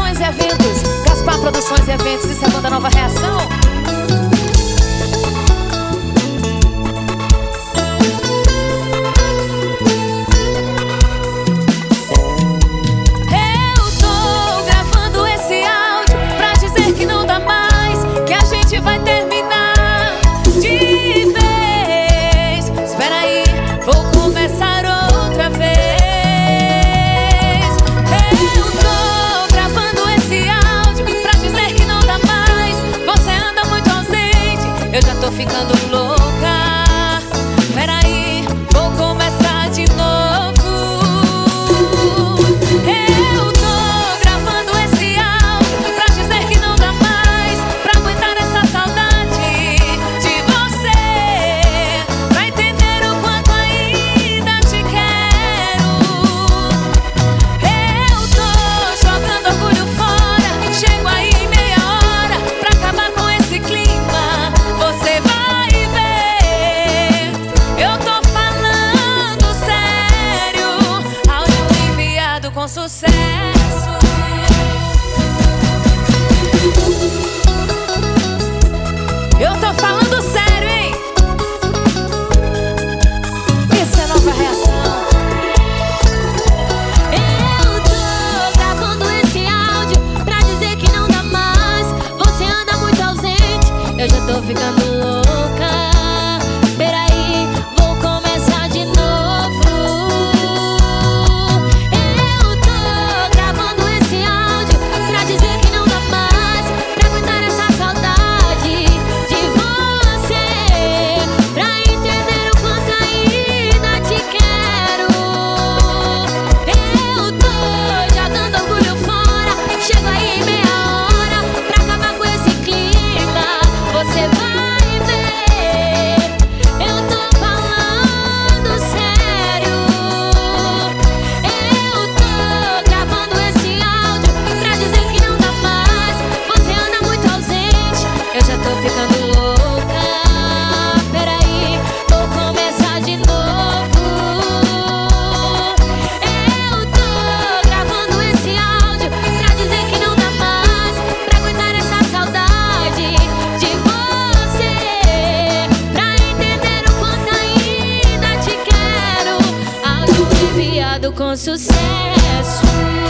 Produções e Eventos. Gaspar Produções e Eventos. Isso é a banda Nova Reação. Ficando louca, peraí, vou começar de novo. Eu tô gravando esse áudio pra dizer que não dá mais pra aguentar essa saudade de você, pra entender o quanto ainda te quero. Eu tô jogando orgulho fora, chego aí meia hora pra acabar com esse clima. Você vai com sucesso. Eu tô falando sério, hein? Isso é Nova Reação. Eu tô gravando esse áudio pra dizer que não dá mais. Você anda muito ausente, eu já tô ficando louca. Peraí, vou começar de novo. Com sucesso.